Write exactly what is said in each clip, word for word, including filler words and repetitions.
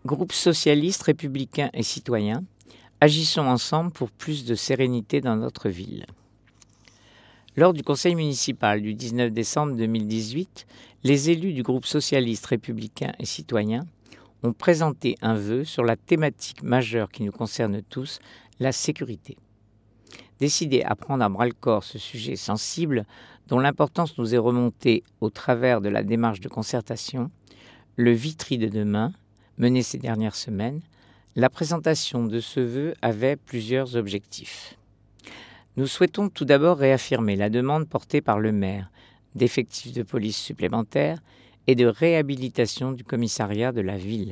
Groupe socialiste, républicain et citoyen, agissons ensemble pour plus de sérénité dans notre ville. Lors du conseil municipal du dix-neuf décembre deux mille dix-huit, les élus du groupe socialiste, républicain et citoyen ont présenté un vœu sur la thématique majeure qui nous concerne tous, la sécurité. Décidés à prendre à bras-le-corps ce sujet sensible, dont l'importance nous est remontée au travers de la démarche de concertation, le Vitry de demain, mené ces dernières semaines, la présentation de ce vœu avait plusieurs objectifs. Nous souhaitons tout d'abord réaffirmer la demande portée par le maire d'effectifs de police supplémentaires et de réhabilitation du commissariat de la ville.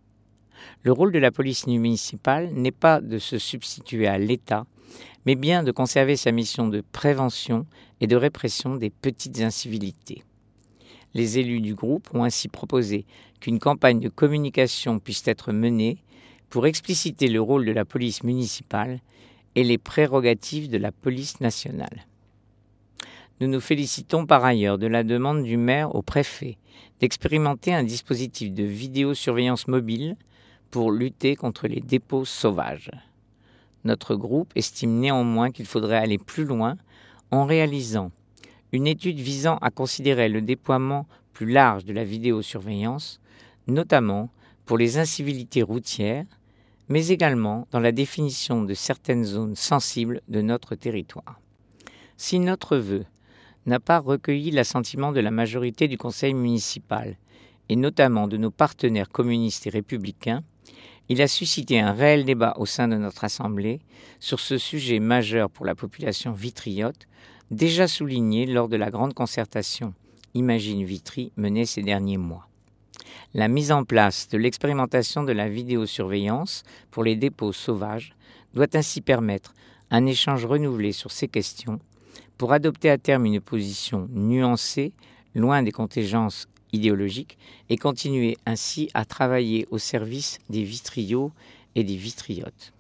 Le rôle de la police municipale n'est pas de se substituer à l'État, mais bien de conserver sa mission de prévention et de répression des petites incivilités. Les élus du groupe ont ainsi proposé qu'une campagne de communication puisse être menée pour expliciter le rôle de la police municipale et les prérogatives de la police nationale. Nous nous félicitons par ailleurs de la demande du maire au préfet d'expérimenter un dispositif de vidéosurveillance mobile pour lutter contre les dépôts sauvages. Notre groupe estime néanmoins qu'il faudrait aller plus loin en réalisant une étude visant à considérer le déploiement plus large de la vidéosurveillance, notamment pour les incivilités routières, mais également dans la définition de certaines zones sensibles de notre territoire. Si notre vœu n'a pas recueilli l'assentiment de la majorité du conseil municipal, et notamment de nos partenaires communistes et républicains, il a suscité un réel débat au sein de notre Assemblée sur ce sujet majeur pour la population vitriote, déjà souligné lors de la grande concertation Imagine Vitry menée ces derniers mois. La mise en place de l'expérimentation de la vidéosurveillance pour les dépôts sauvages doit ainsi permettre un échange renouvelé sur ces questions pour adopter à terme une position nuancée, loin des contingences idéologiques, et continuer ainsi à travailler au service des vitriots et des vitriotes.